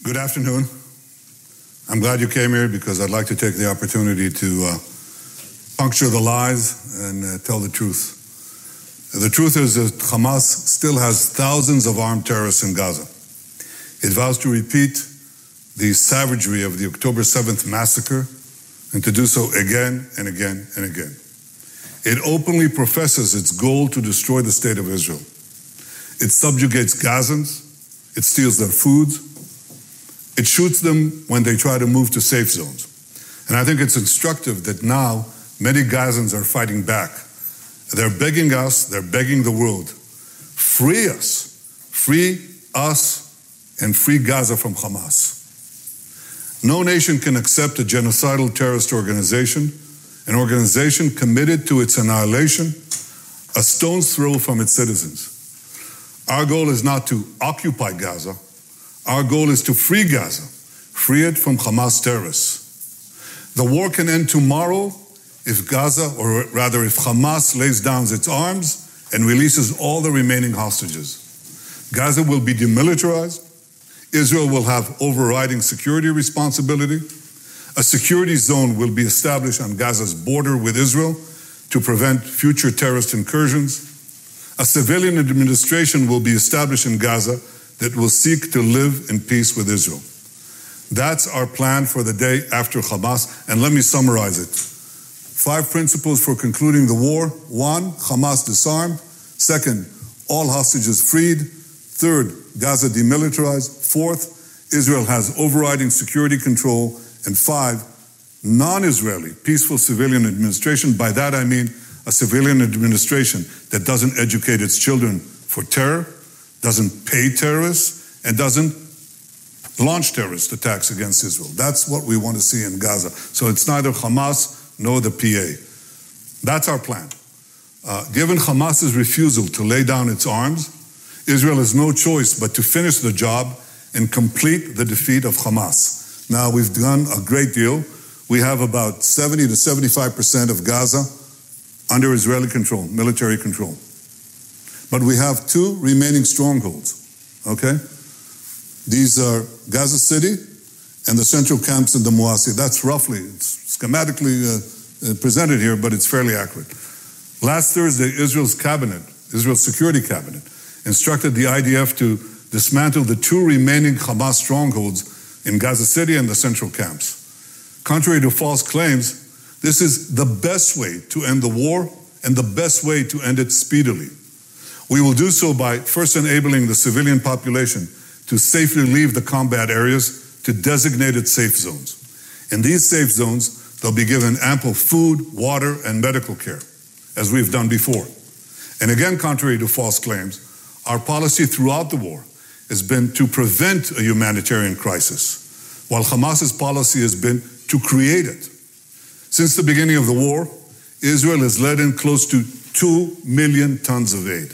Good afternoon. I'm glad you came here because I'd like to take the opportunity to puncture the lies and tell the truth. The truth is that Hamas still has thousands of armed terrorists in Gaza. It vows to repeat the savagery of the October 7th massacre and to do so again and again and again. It openly professes its goal to destroy the state of Israel. It subjugates Gazans. It steals their food. It shoots them when they try to move to safe zones. And I think it's instructive that now many Gazans are fighting back. They're begging us, they're begging the world, free us, and free Gaza from Hamas. No nation can accept a genocidal terrorist organization, an organization committed to its annihilation, a stone's throw from its citizens. Our goal is not to occupy Gaza. Our goal is to free Gaza, free it from Hamas terrorists. The war can end tomorrow if Gaza, or rather if Hamas lays down its arms and releases all the remaining hostages. Gaza will be demilitarized. Israel will have overriding security responsibility. A security zone will be established on Gaza's border with Israel to prevent future terrorist incursions. A civilian administration will be established in Gaza that will seek to live in peace with Israel. That's our plan for the day after Hamas, and let me summarize it. 5 principles for concluding the war. 1, Hamas disarmed. 2nd, all hostages freed. 3rd, Gaza demilitarized. 4th, Israel has overriding security control. And 5, non-Israeli, peaceful civilian administration. By that I mean a civilian administration that doesn't educate its children for terror, doesn't pay terrorists, and doesn't launch terrorist attacks against Israel. That's what we want to see in Gaza. So it's neither Hamas nor the PA. That's our plan. Given Hamas's refusal to lay down its arms, Israel has no choice but to finish the job and complete the defeat of Hamas. Now, we've done a great deal. We have about 70 to 75% of Gaza under Israeli control, military control. But we have 2 remaining strongholds, okay? These are Gaza City and the central camps in the Muasi. That's roughly, it's schematically presented here, but it's fairly accurate. Last Thursday, Israel's Security Cabinet, instructed the IDF to dismantle the 2 remaining Hamas strongholds in Gaza City and the central camps. Contrary to false claims, this is the best way to end the war and the best way to end it speedily. We will do so by first enabling the civilian population to safely leave the combat areas to designated safe zones. In these safe zones, they'll be given ample food, water, and medical care, as we've done before. And again, contrary to false claims, our policy throughout the war has been to prevent a humanitarian crisis, while Hamas's policy has been to create it. Since the beginning of the war, Israel has let in close to 2 million tons of aid.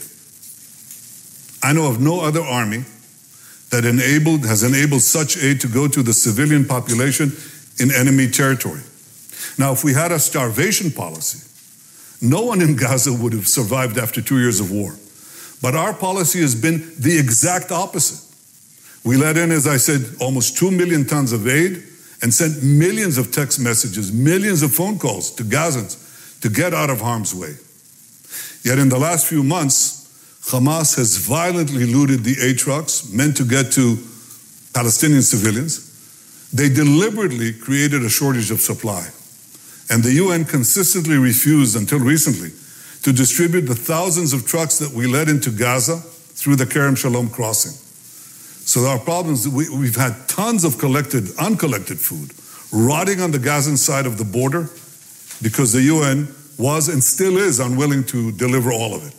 I know of no other army that has enabled such aid to go to the civilian population in enemy territory. Now, if we had a starvation policy, no one in Gaza would have survived after 2 years of war. But our policy has been the exact opposite. We let in, as I said, almost 2 million tons of aid and sent millions of text messages, millions of phone calls to Gazans to get out of harm's way. Yet in the last few months, Hamas has violently looted the aid trucks meant to get to Palestinian civilians. They deliberately created a shortage of supply. And the UN consistently refused, until recently, to distribute the thousands of trucks that we led into Gaza through the Kerem Shalom crossing. So our problems, we've had tons of uncollected food rotting on the Gazan side of the border because the UN was and still is unwilling to deliver all of it.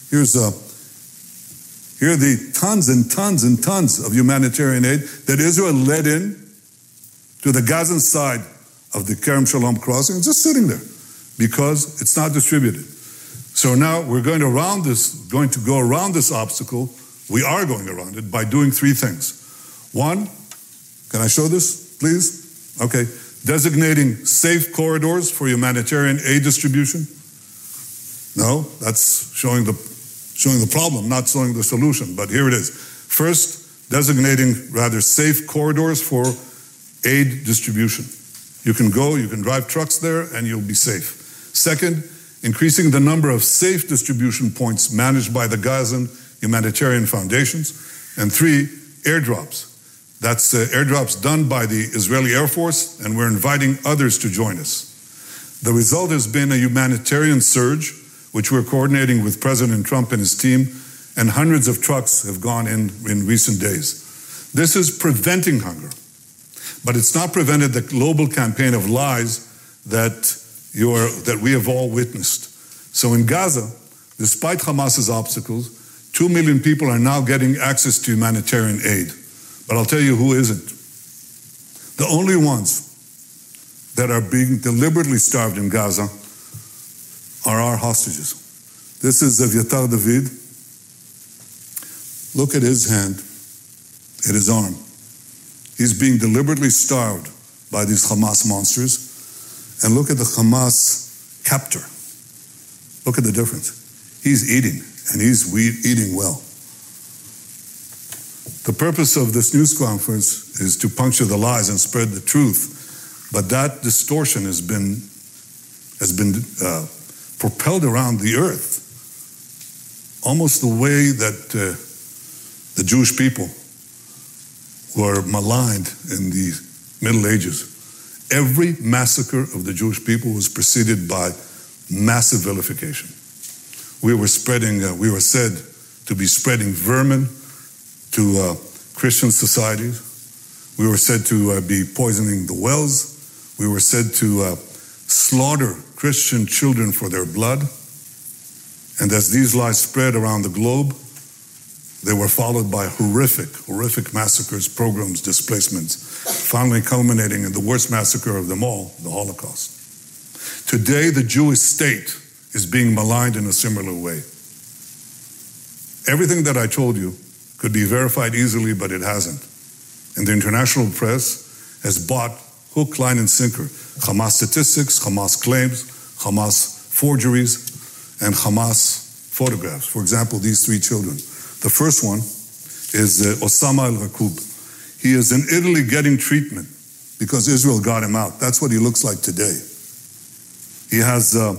Here are the tons and tons and tons of humanitarian aid that Israel led in to the Gazan side of the Kerem Shalom crossing, just sitting there because it's not distributed. So now we're going to go around this obstacle. We are going around it by doing 3 things. 1, can I show this, please? Okay, designating safe corridors for humanitarian aid distribution. No, that's showing the problem, not showing the solution, but here it is. First, designating rather safe corridors for aid distribution. You can go, you can drive trucks there, and you'll be safe. Second, increasing the number of safe distribution points managed by the Gazan humanitarian foundations. And three, airdrops. That's airdrops done by the Israeli Air Force, and we're inviting others to join us. The result has been a humanitarian surge, which we're coordinating with President Trump and his team, and hundreds of trucks have gone in recent days. This is preventing hunger, but it's not prevented the global campaign of lies that we have all witnessed. So in Gaza, despite Hamas's obstacles, 2 million people are now getting access to humanitarian aid. But I'll tell you who isn't. The only ones that are being deliberately starved in Gaza are our hostages. This is Evyatar David. Look at his hand, at his arm. He's being deliberately starved by these Hamas monsters. And look at the Hamas captor. Look at the difference. He's eating, and he's eating well. The purpose of this news conference is to puncture the lies and spread the truth. But that distortion has been propelled around the earth, almost the way that the Jewish people were maligned in the Middle Ages. Every massacre of the Jewish people was preceded by massive vilification. We were said to be spreading vermin to Christian societies. We were said to be poisoning the wells. We were said to slaughter Christian children for their blood. And as these lies spread around the globe, they were followed by horrific massacres, pogroms, displacements, finally culminating in the worst massacre of them all, the Holocaust. Today, the Jewish state is being maligned in a similar way. Everything that I told you could be verified easily, but it hasn't. And the international press has bought hook, line, and sinker Hamas statistics, Hamas claims, Hamas forgeries, and Hamas photographs. For example, these three children. The first one is Osama al-Raqub. He is in Italy getting treatment because Israel got him out. That's what he looks like today. He has a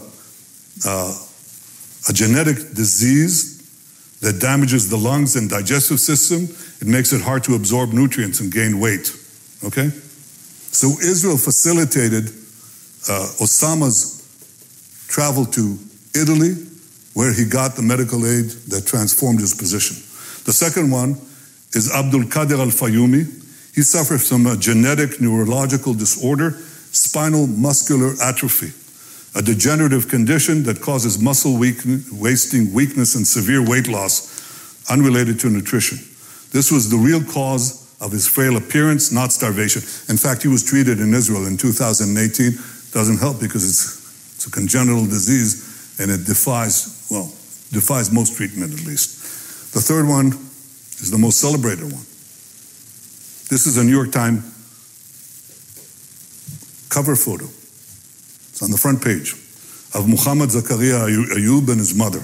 genetic disease that damages the lungs and digestive system. It makes it hard to absorb nutrients and gain weight. Okay? So Israel facilitated Osama's travel to Italy, where he got the medical aid that transformed his position. The second one is Abdul Qadir al-Fayumi. He suffers from a genetic neurological disorder, spinal muscular atrophy, a degenerative condition that causes muscle wasting, weakness, and severe weight loss unrelated to nutrition. This was the real cause of his frail appearance, not starvation. In fact, he was treated in Israel in 2018. Doesn't help because it's a congenital disease and it defies most treatment at least. The third one is the most celebrated one. This is a New York Times cover photo. It's on the front page of Muhammad Zakaria Ayub and his mother.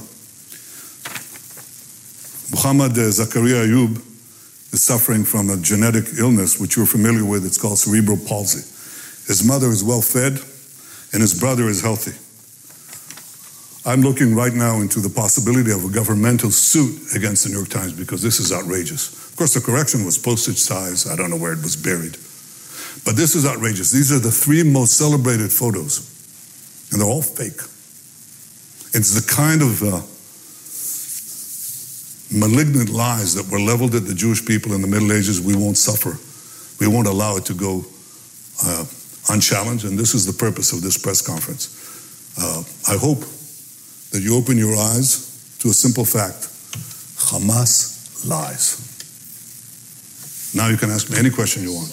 Muhammad Zakaria Ayub is suffering from a genetic illness which you're familiar with. It's called cerebral palsy. His mother is well fed and his brother is healthy. I'm looking right now into the possibility of a governmental suit against the New York Times because this is outrageous. Of course, the correction was postage size. I don't know where it was buried. But this is outrageous. These are the three most celebrated photos, and they're all fake. It's the kind of malignant lies that were leveled at the Jewish people in the Middle Ages. We won't suffer. We won't allow it to go unchallenged, and this is the purpose of this press conference. I hope that you open your eyes to a simple fact. Hamas lies. Now you can ask me any question you want.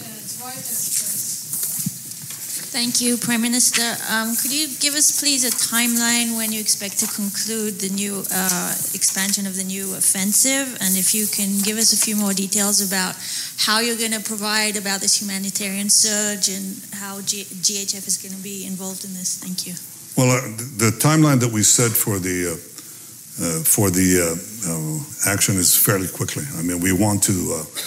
Thank you, Prime Minister. Could you give us, please, a timeline when you expect to conclude the new expansion of the new offensive? And if you can give us a few more details about how you're going to provide about this humanitarian surge and how GHF is going to be involved in this. Thank you. Well, the timeline that we set for the action is fairly quickly. I mean, we want to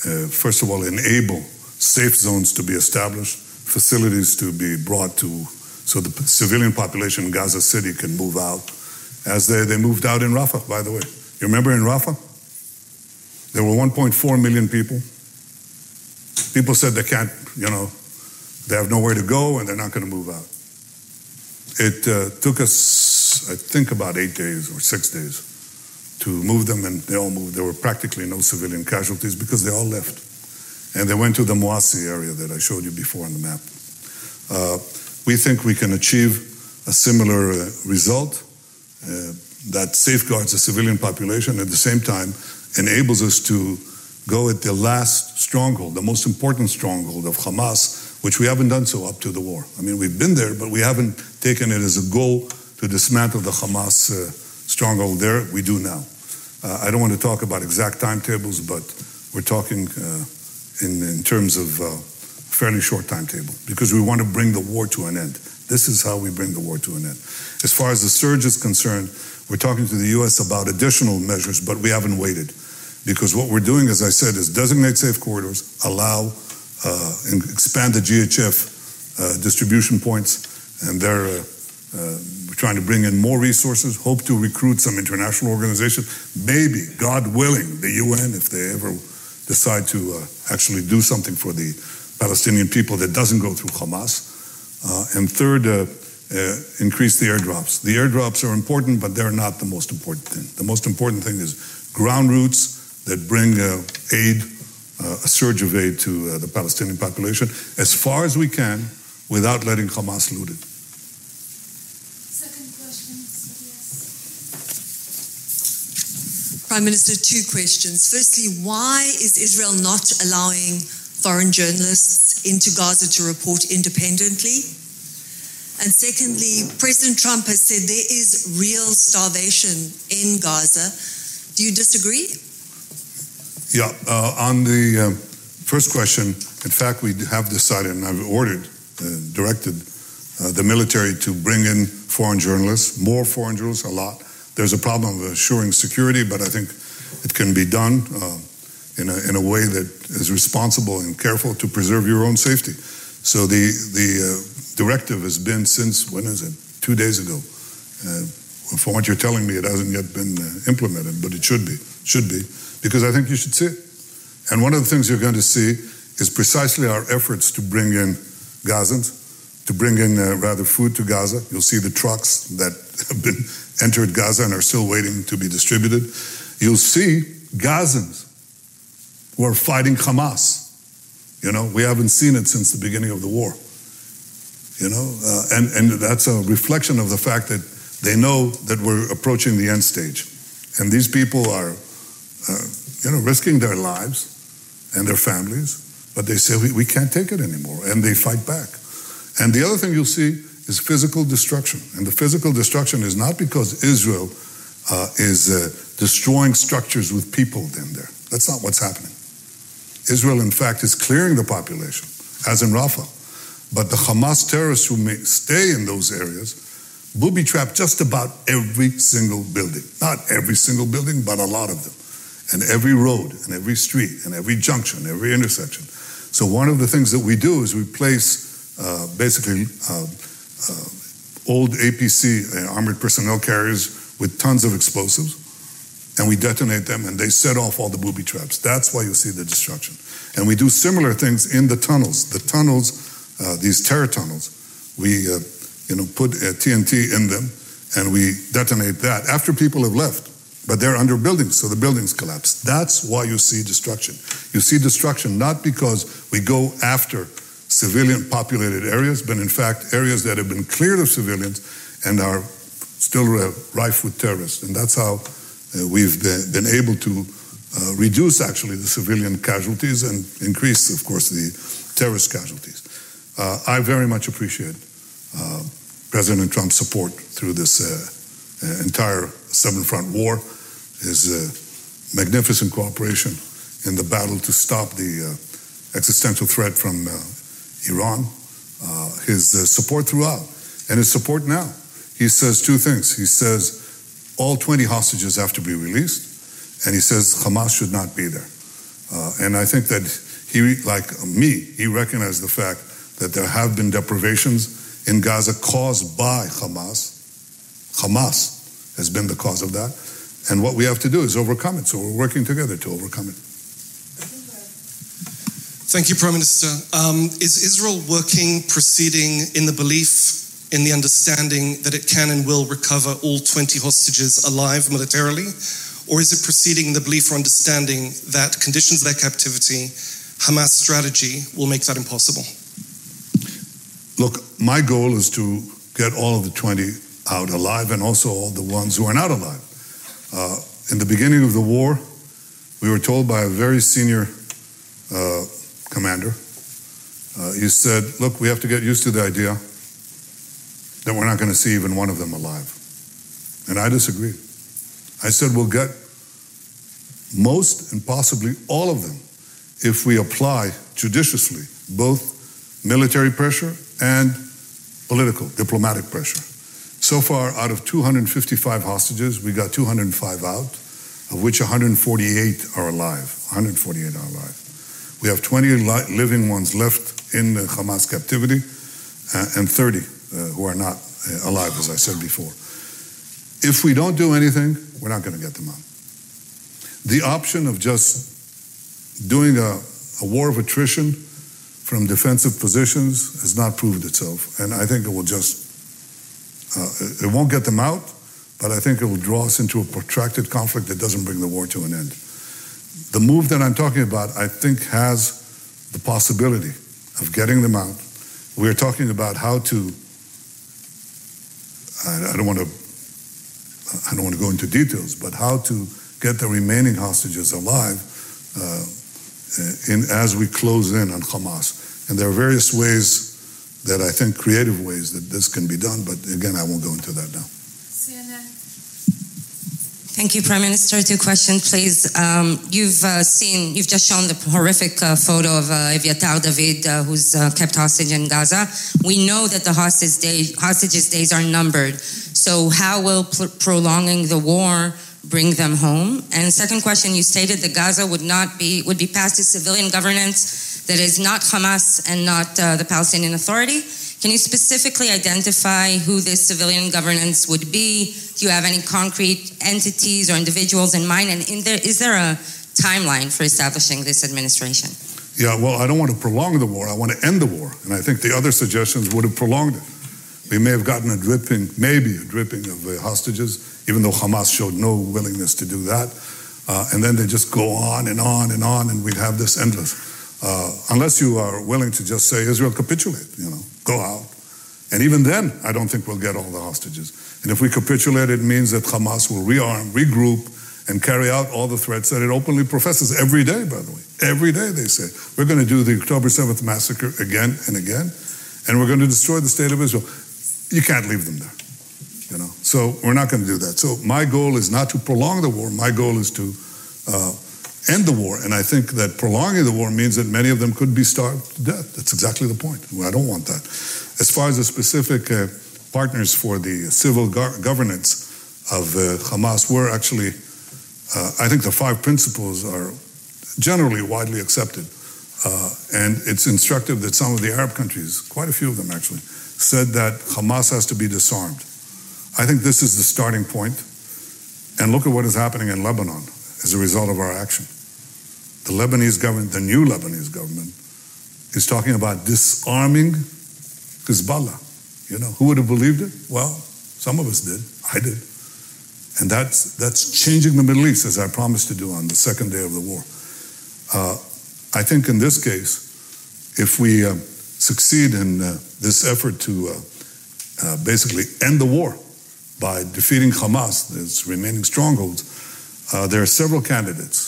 first of all, enable safe zones to be established, facilities to be brought to, so the civilian population in Gaza City can move out, as they moved out in Rafah, by the way. You remember in Rafah? There were 1.4 million people. People said they can't, they have nowhere to go and they're not going to move out. It took us, I think, about 8 days or 6 days to move them, and they all moved. There were practically no civilian casualties because they all left. And they went to the Moasi area that I showed you before on the map. We think we can achieve a similar result that safeguards the civilian population, at the same time enables us to go at the last stronghold, the most important stronghold of Hamas, which we haven't done so up to the war. I mean, we've been there, but we haven't taken it as a goal to dismantle the Hamas stronghold there. We do now. I don't want to talk about exact timetables, but we're talking in terms of fairly short timetable, because we want to bring the war to an end. This is how we bring the war to an end. As far as the surge is concerned, we're talking to the U.S. about additional measures, but we haven't waited. Because what we're doing, as I said, is designate safe corridors, allow and expand the GHF distribution points, and we're trying to bring in more resources, hope to recruit some international organization, maybe, God willing, the UN, if they ever decide to actually do something for the Palestinian people that doesn't go through Hamas. And third, increase the airdrops. The airdrops are important, but they're not the most important thing. The most important thing is ground routes that bring aid, a surge of aid to the Palestinian population, as far as we can, without letting Hamas loot it. Second question, yes. Prime Minister, 2 questions. Firstly, why is Israel not allowing foreign journalists into Gaza to report independently? And secondly, President Trump has said there is real starvation in Gaza. Do you disagree? Yeah, on the first question, in fact, we have decided, and I've directed the military to bring in foreign journalists, more foreign journalists, a lot. There's a problem of assuring security, but I think it can be done in a way that is responsible and careful to preserve your own safety. So the directive has been since, when is it? 2 days ago. From what you're telling me, it hasn't yet been implemented, but it should be, because I think you should see it. And one of the things you're going to see is precisely our efforts to bring in Gazans, to bring in food to Gaza. You'll see the trucks that have been entered Gaza and are still waiting to be distributed. You'll see Gazans who are fighting Hamas. We haven't seen it since the beginning of the war. And that's a reflection of the fact that they know that we're approaching the end stage. And these people are, risking their lives and their families, but they say, we can't take it anymore, and they fight back. And the other thing you'll see is physical destruction. And the physical destruction is not because Israel is destroying structures with people in there. That's not what's happening. Israel, in fact, is clearing the population, as in Rafah. But the Hamas terrorists who may stay in those areas booby-trap just about every single building. Not every single building, but a lot of them. And every road, and every street, and every junction, every intersection. So one of the things that we do is we place old APC, armored personnel carriers, with tons of explosives, and we detonate them, and they set off all the booby traps. That's why you see the destruction. And we do similar things in the tunnels. The tunnels, these terror tunnels, we put TNT in them, and we detonate that after people have left. But they're under buildings, so the buildings collapse. That's why you see destruction. You see destruction not because we go after civilian populated areas, but in fact areas that have been cleared of civilians and are still rife with terrorists. And that's how we've been able to reduce actually the civilian casualties and increase, of course, the terrorist casualties. I very much appreciate President Trump's support through this entire seven-front war, his magnificent cooperation in the battle to stop the existential threat from Iran, his support throughout, and his support now. He says 2 things. He says all 20 hostages have to be released, and he says Hamas should not be there. And I think that he, like me, he recognized the fact that there have been deprivations in Gaza caused by Hamas. Hamas has been the cause of that. And what we have to do is overcome it. So we're working together to overcome it. Thank you, Prime Minister. Is Israel working, proceeding in the belief, in the understanding that it can and will recover all 20 hostages alive militarily? Or is it proceeding in the belief or understanding that conditions of their captivity, Hamas strategy, will make that impossible? Look, my goal is to get all of the 20 out alive and also all the ones who are not alive. In the beginning of the war, we were told by a very senior commander, he said, look, we have to get used to the idea that we're not going to see even one of them alive. And I disagreed. I said, we'll get most and possibly all of them if we apply judiciously both military pressure and political, diplomatic pressure. So far, out of 255 hostages, we got 205 out, of which 148 are alive. 148 are alive. We have 20 living ones left in Hamas captivity and 30 who are not alive, as I said before. If we don't do anything, we're not going to get them out. The option of just doing a war of attrition from defensive positions has not proved itself, and I think it will just, it won't get them out, but I think it will draw us into a protracted conflict that doesn't bring the war to an end. The move that I'm talking about, I think, has the possibility of getting them out. We are talking about how to, I don't want to go into details, but how to get the remaining hostages alive as we close in on Hamas. And there are various ways that I think, creative ways that this can be done, but again, I won't go into that now. CNN. Thank you, Prime Minister. 2 questions, please. You've just shown the horrific photo of Eviatar David, who's kept hostage in Gaza. We know that the hostages' days are numbered. So how will prolonging the war bring them home? And second question, you stated that Gaza would be passed to civilian governance that is not Hamas and not the Palestinian Authority. Can you specifically identify who this civilian governance would be? Do you have any concrete entities or individuals in mind? And is there a timeline for establishing this administration? Yeah, well, I don't want to prolong the war. I want to end the war. And I think the other suggestions would have prolonged it. We may have gotten maybe a dripping of hostages, even though Hamas showed no willingness to do that. And then they just go on and on and on, and we'd have this endless. Unless you are willing to just say, Israel, capitulate, go out. And even then, I don't think we'll get all the hostages. And if we capitulate, it means that Hamas will rearm, regroup, and carry out all the threats that it openly professes every day, by the way. Every day they say, we're going to do the October 7th massacre again and again, and we're going to destroy the state of Israel. You can't leave them there, So we're not going to do that. So my goal is not to prolong the war. My goal is to end the war. And I think that prolonging the war means that many of them could be starved to death. That's exactly the point. I don't want that. As far as the specific partners for the civil governance of Hamas, we're actually, I think the 5 principles are generally widely accepted. And it's instructive that some of the Arab countries, quite a few of them actually, said that Hamas has to be disarmed. I think this is the starting point. And look at what is happening in Lebanon as a result of our action. The Lebanese government, the new Lebanese government, is talking about disarming Hezbollah. Who would have believed it? Well, some of us did. I did. And that's changing the Middle East, as I promised to do on the second day of the war. I think in this case, if we succeed in this effort to basically end the war by defeating Hamas, its remaining strongholds, there are several candidates.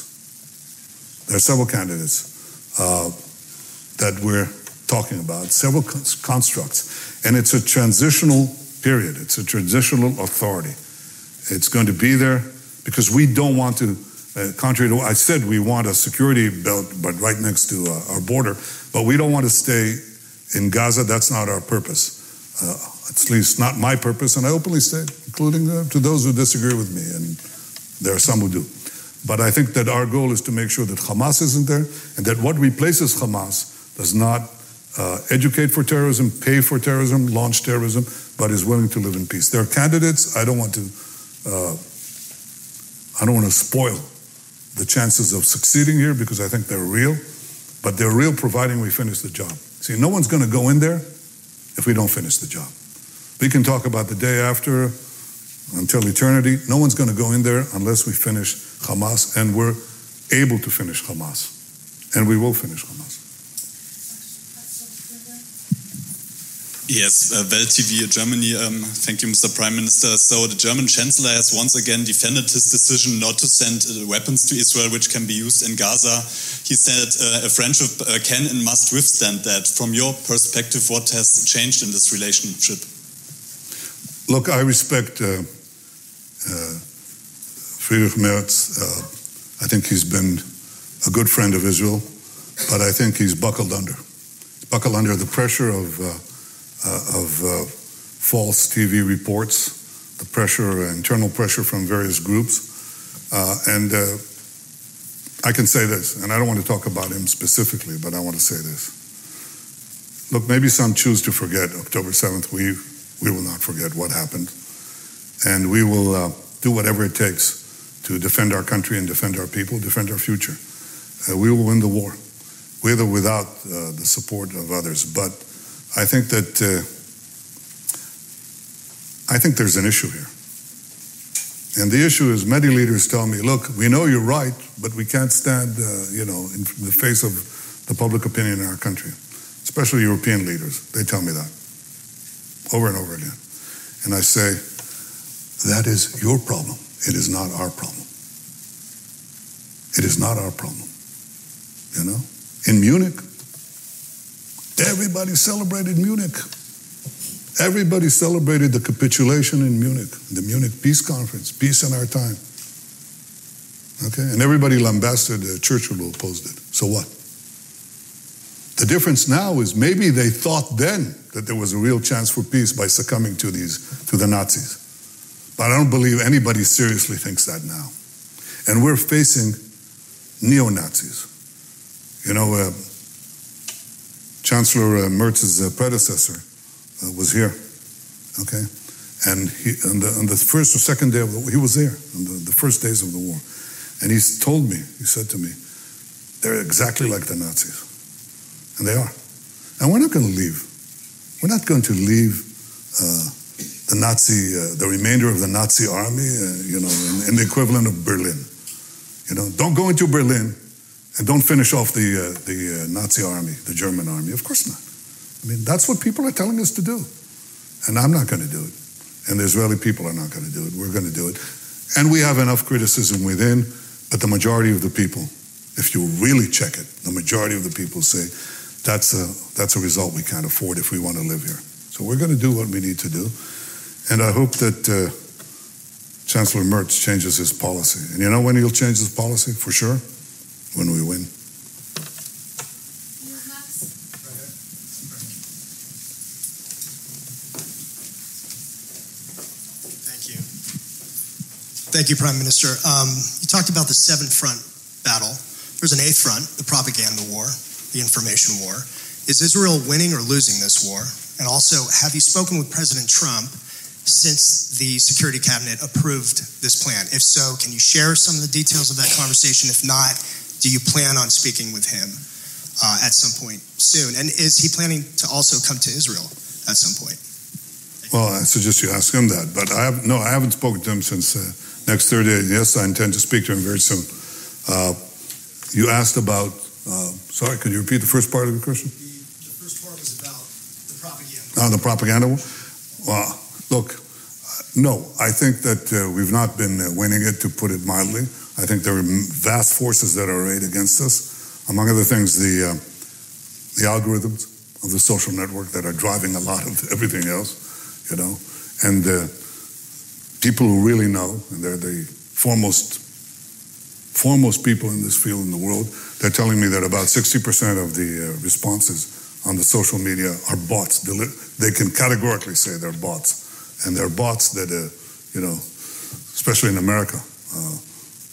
That we're talking about, several constructs. And it's a transitional period. It's a transitional authority. It's going to be there because we don't want to, contrary to what I said, we want a security belt, but right next to our border. But we don't want to stay in Gaza. That's not our purpose. At least not my purpose. And I openly state, including to those who disagree with me. And there are some who do. But I think that our goal is to make sure that Hamas isn't there, and that what replaces Hamas does not educate for terrorism, pay for terrorism, launch terrorism, but is willing to live in peace. There are candidates. I don't want to spoil the chances of succeeding here because I think they're real, but they're real providing we finish the job. See, no one's going to go in there if we don't finish the job. We can talk about the day after until eternity. No one's going to go in there unless we finish Hamas, and we're able to finish Hamas, and we will finish Hamas. Yes, Welt TV Germany. Thank you, Mr. Prime Minister. So the German Chancellor has once again defended his decision not to send weapons to Israel, which can be used in Gaza. He said a friendship can and must withstand that. From your perspective, what has changed in this relationship? Look, I respect Friedrich Merz. I think he's been a good friend of Israel, but I think he's buckled under. He's buckled under the pressure of false TV reports, the pressure, internal pressure from various groups. And I can say this, and I don't want to talk about him specifically, but I want to say this. Look, maybe some choose to forget October 7th. We will not forget what happened. And we will do whatever it takes to defend our country and defend our people, defend our future. We will win the war, with or without the support of others. But I think that there's an issue here. And the issue is many leaders tell me, look, we know you're right, but we can't stand, in the face of the public opinion in our country, especially European leaders. They tell me that over and over again. And I say, that is your problem. It is not our problem. It is not our problem. In Munich, everybody celebrated Munich. Everybody celebrated the capitulation in Munich, the Munich Peace Conference, peace in our time. Okay? And everybody lambasted Churchill who opposed it. So what? The difference now is maybe they thought then that there was a real chance for peace by succumbing to the Nazis. But I don't believe anybody seriously thinks that now. And we're facing neo-Nazis. Chancellor Merz's predecessor was here, okay? And on the first or second day of the war, he was there, on the first days of the war. And he said to me, they're exactly like the Nazis. And they are. And we're not going to leave. We're not going to leave the remainder of the Nazi army, in the equivalent of Berlin. Don't go into Berlin and don't finish off the Nazi army, the German army. Of course not. I mean, that's what people are telling us to do. And I'm not going to do it. And the Israeli people are not going to do it. We're going to do it. And we have enough criticism within, but the majority of the people, if you really check it, the majority of the people say, that's a result we can't afford if we want to live here. So we're going to do what we need to do. And I hope that Chancellor Merz changes his policy. And you know when he'll change his policy? For sure? When we win. Thank you, Prime Minister. You talked about the 7-front battle. There's an 8th front, the propaganda war, the information war. Is Israel winning or losing this war? And also, have you spoken with President Trump since the Security Cabinet approved this plan? If so, can you share some of the details of that conversation? If not, do you plan on speaking with him at some point soon? And is he planning to also come to Israel at some point? Well, I suggest you ask him that. But I haven't spoken to him since next Thursday. Yes, I intend to speak to him very soon. You asked about, sorry, could you repeat the first part of the question? The first part was about the propaganda. Oh, the propaganda war? Well, look, no, I think that we've not been winning it, to put it mildly. I think there are vast forces that are arrayed against us. Among other things, the algorithms of the social network that are driving a lot of everything else, and people who really know, and they're the foremost people in this field in the world, they're telling me that about 60% of the responses on the social media are bots. They can categorically say they're bots. And they're bots that, especially in America,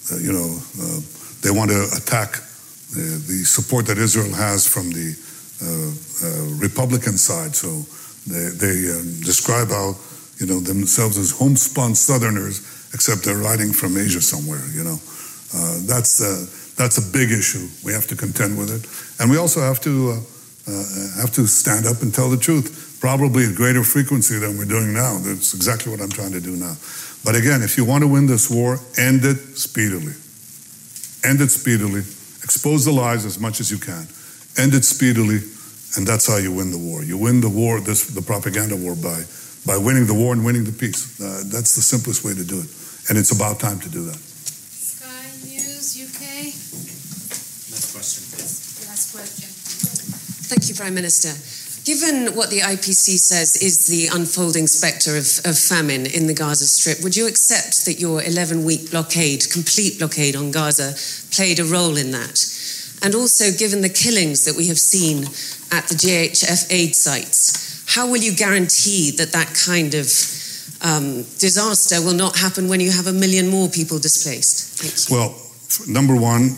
they want to attack the support that Israel has from the Republican side. So they describe how, themselves as homespun Southerners, except they're riding from Asia somewhere, That's a big issue. We have to contend with it. And we also have to stand up and tell the truth, probably at greater frequency than we're doing now. That's exactly what I'm trying to do now. But again, if you want to win this war, end it speedily. End it speedily. Expose the lies as much as you can. End it speedily, and that's how you win the war. You win the war, the propaganda war, by winning the war and winning the peace. That's the simplest way to do it. And it's about time to do that. Sky News, UK. Last question, please. Last question. Thank you, Prime Minister. Given what the IPC says is the unfolding spectre of famine in the Gaza Strip, would you accept that your 11-week blockade, complete blockade on Gaza, played a role in that? And also, given the killings that we have seen at the GHF aid sites, how will you guarantee that that kind of disaster will not happen when you have 1 million more people displaced? Thank you. Well, number one,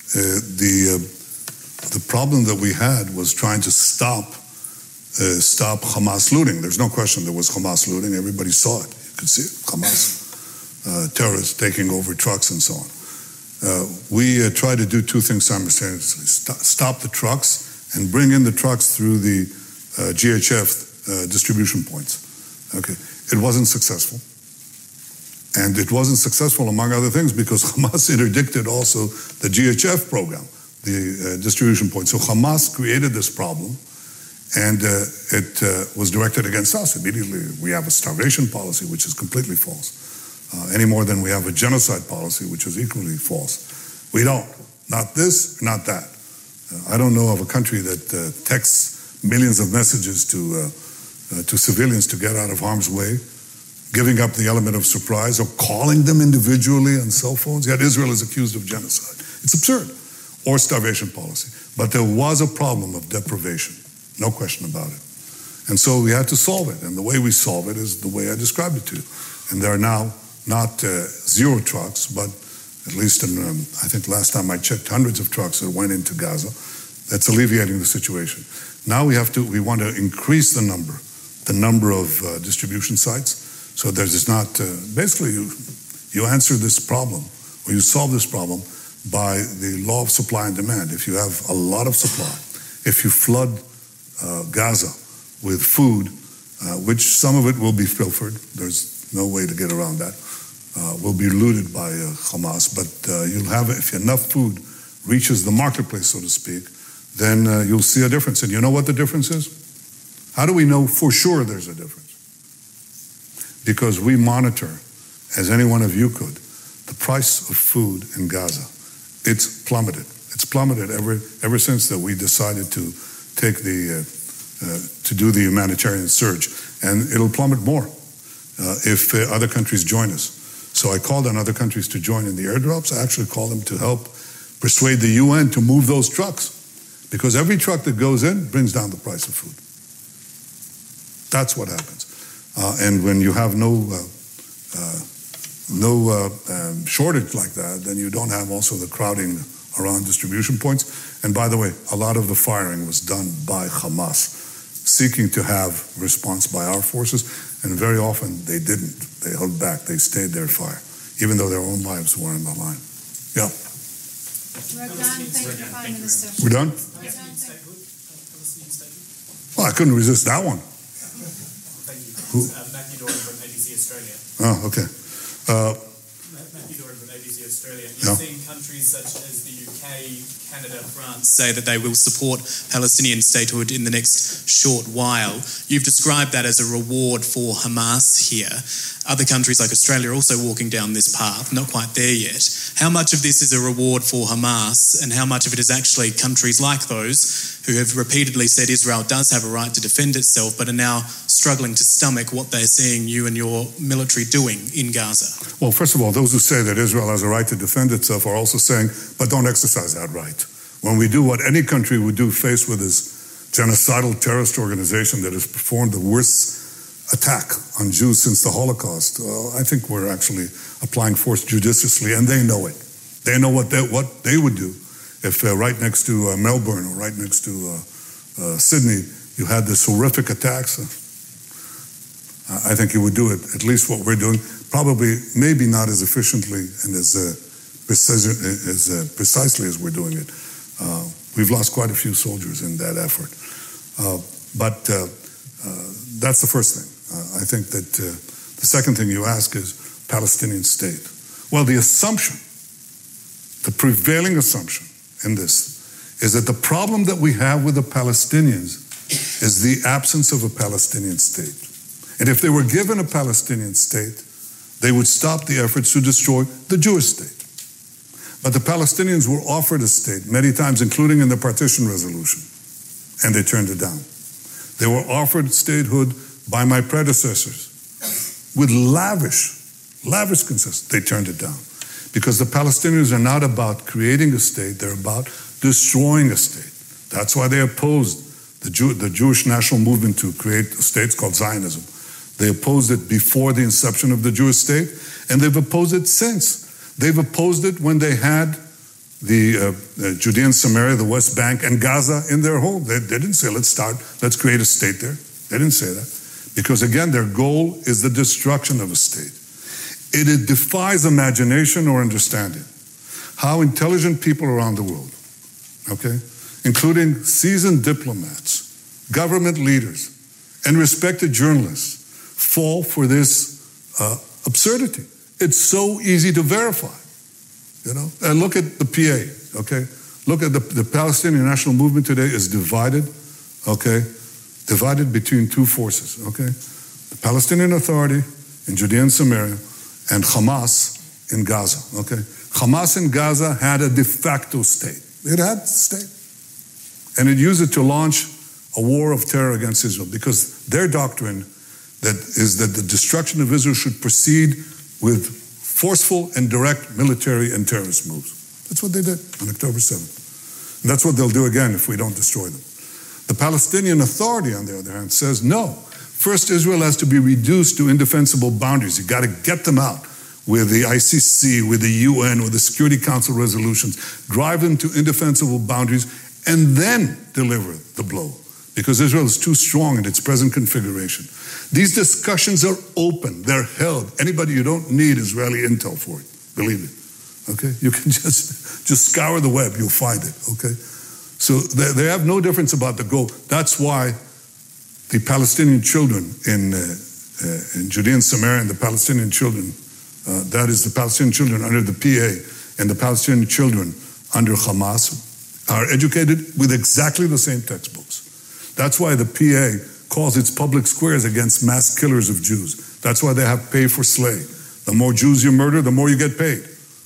the problem that we had was trying to stop Hamas looting. There's no question there was Hamas looting. Everybody saw it. You could see it. Hamas terrorists taking over trucks and so on. We tried to do two things simultaneously. Stop the trucks and bring in the trucks through the GHF distribution points. Okay. It wasn't successful. And it wasn't successful, among other things, because Hamas interdicted also the GHF program, the distribution point. So Hamas created this problem, and it was directed against us. Immediately, we have a starvation policy, which is completely false, any more than we have a genocide policy, which is equally false. We don't. Not this, not that. I don't know of a country that texts millions of messages to civilians to get out of harm's way, giving up the element of surprise, or calling them individually on cell phones. Yet Israel is accused of genocide. It's absurd. Or starvation policy. But there was a problem of deprivation. No question about it. And so we had to solve it. And the way we solve it is the way I described it to you. And there are now not zero trucks, but at least I think last time I checked, hundreds of trucks that went into Gaza. That's alleviating the situation. Now we want to increase the number of distribution sites. So there's not, basically you answer this problem, or you solve this problem by the law of supply and demand. If you have a lot of supply, if you flood Gaza with food, which some of it will be pilfered, there's no way to get around that, will be looted by Hamas, but you'll have, if enough food reaches the marketplace, so to speak, then you'll see a difference. And you know what the difference is? How do we know for sure there's a difference? Because we monitor, as any one of you could, the price of food in Gaza. It's plummeted. It's plummeted ever since that we decided to take to do the humanitarian surge, and it'll plummet more if other countries join us. So I called on other countries to join in the airdrops. I actually called them to help persuade the UN to move those trucks, because every truck that goes in brings down the price of food. That's what happens. And when you have no shortage like that, then you don't have also the crowding around distribution points. And by the way, a lot of the firing was done by Hamas, seeking to have response by our forces, and very often they didn't. They held back. They stayed their fire, even though their own lives were on the line. Yeah. We're done. Thank you, Prime Minister. We're done? Well, I couldn't resist that one. Who? Matthew Doran from ABC Australia. Oh, okay. Matthew Doran from ABC Australia. You've seen countries such as the UK, Canada, France say that they will support Palestinian statehood in the next short while. You've described that as a reward for Hamas here. Other countries like Australia are also walking down this path, not quite there yet. How much of this is a reward for Hamas, and how much of it is actually countries like those who have repeatedly said Israel does have a right to defend itself, but are now struggling to stomach what they're seeing you and your military doing in Gaza? Well, first of all, those who say that Israel has a right to defend itself are also saying, but don't exercise that right. When we do what any country would do faced with this genocidal terrorist organization that has performed the worst attack on Jews since the Holocaust, I think we're actually applying force judiciously, and they know it. They know what they would do if right next to Melbourne or right next to Sydney, you had this horrific attacks. I think you would do it, at least what we're doing, probably maybe not as efficiently and as precisely as we're doing it. We've lost quite a few soldiers in that effort. But that's the first thing. I think that the second thing you ask is Palestinian state. Well, the assumption, the prevailing assumption in this is that the problem that we have with the Palestinians is the absence of a Palestinian state. And if they were given a Palestinian state, they would stop the efforts to destroy the Jewish state. But the Palestinians were offered a state many times, including in the partition resolution, and they turned it down. They were offered statehood by my predecessors with lavish concessions. They turned it down. Because the Palestinians are not about creating a state, they're about destroying a state. That's why they opposed the Jewish national movement to create a state called Zionism. They opposed it before the inception of the Jewish state, and they've opposed it since. They've opposed it when they had the Judea and Samaria, the West Bank, and Gaza in their home. They didn't say, let's create a state there. They didn't say that. Because again, their goal is the destruction of a state. It defies imagination or understanding how intelligent people around the world, okay, including seasoned diplomats, government leaders, and respected journalists, fall for this absurdity. It's so easy to verify, you know. And look at the PA, okay? Look at the Palestinian National Movement today is divided, okay? Divided between two forces, okay? The Palestinian Authority in Judea and Samaria and Hamas in Gaza, okay? Hamas in Gaza had a de facto state. It had a state. And it used it to launch a war of terror against Israel because their doctrine is that the destruction of Israel should proceed with forceful and direct military and terrorist moves. That's what they did on October 7th. And that's what they'll do again if we don't destroy them. The Palestinian Authority, on the other hand, says no. First, Israel has to be reduced to indefensible boundaries. You got to get them out with the ICC, with the UN, with the Security Council resolutions, drive them to indefensible boundaries, and then deliver the blow. Because Israel is too strong in its present configuration. These discussions are open, they're held. Anybody, you don't need Israeli intel for it, believe it, okay? You can just scour the web, you'll find it, okay? So they have no difference about the goal. That's why the Palestinian children in Judea and Samaria and the Palestinian children, that is the Palestinian children under the PA and the Palestinian children under Hamas, are educated with exactly the same textbooks. That's why the PA calls its public squares against mass killers of Jews. That's why they have pay for slay. The more Jews you murder, the more you get paid.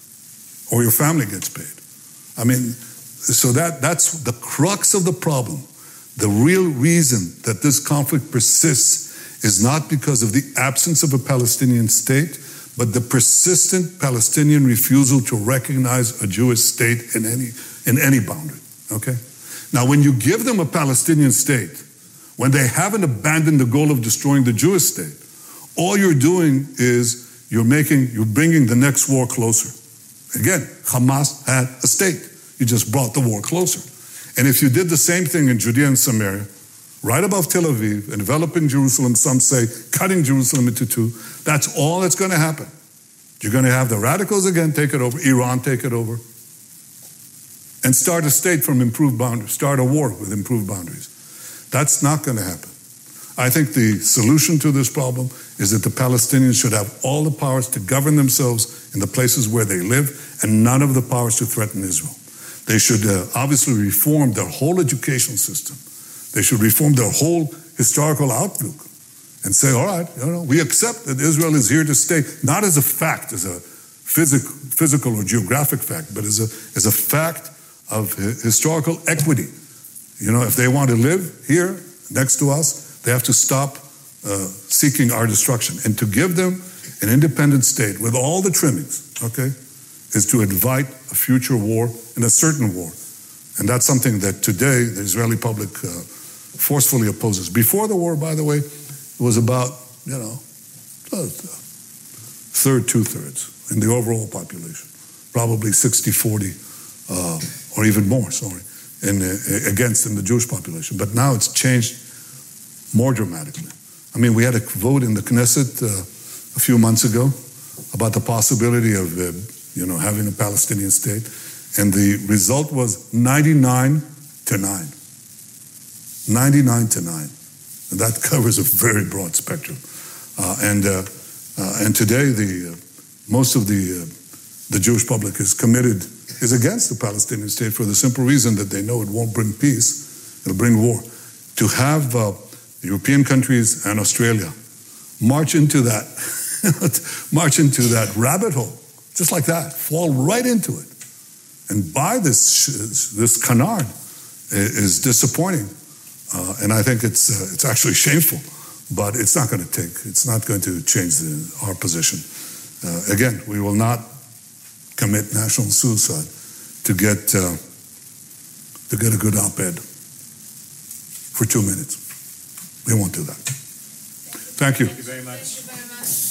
Or your family gets paid. I mean, so that's the crux of the problem. The real reason that this conflict persists is not because of the absence of a Palestinian state, but the persistent Palestinian refusal to recognize a Jewish state in any boundary, okay? Now, when you give them a Palestinian state, when they haven't abandoned the goal of destroying the Jewish state, all you're doing is you're bringing the next war closer. Again, Hamas had a state. You just brought the war closer. And if you did the same thing in Judea and Samaria, right above Tel Aviv, enveloping Jerusalem, some say cutting Jerusalem into two, that's all that's going to happen. You're going to have the radicals again take it over, Iran take it over, and start a state from improved boundaries, start a war with improved boundaries. That's not going to happen. I think the solution to this problem is that the Palestinians should have all the powers to govern themselves in the places where they live and none of the powers to threaten Israel. They should obviously reform their whole education system. They should reform their whole historical outlook and say, all right, we accept that Israel is here to stay, not as a fact, as a physical or geographic fact, but as a fact of historical equity. If they want to live here next to us, they have to stop seeking our destruction. And to give them an independent state with all the trimmings, okay, is to invite a future war and a certain war. And that's something that today the Israeli public forcefully opposes. Before the war, by the way, it was about, third, two-thirds in the overall population. probably 60-40, or even more, against in the Jewish population. But now it's changed more dramatically. I mean, we had a vote in the Knesset a few months ago about the possibility of, having a Palestinian state, and the result was 99-9. 99-9. And that covers a very broad spectrum. And today, most of the Jewish public is against the Palestinian state for the simple reason that they know it won't bring peace, it'll bring war. To have European countries and Australia march into that rabbit hole, just like that, fall right into it, and buy this canard is disappointing, and I think it's actually shameful. But it's not going to change our position. Again, we will not commit national suicide to get a good op-ed for 2 minutes. We won't do that. Thank you. Thank you very much.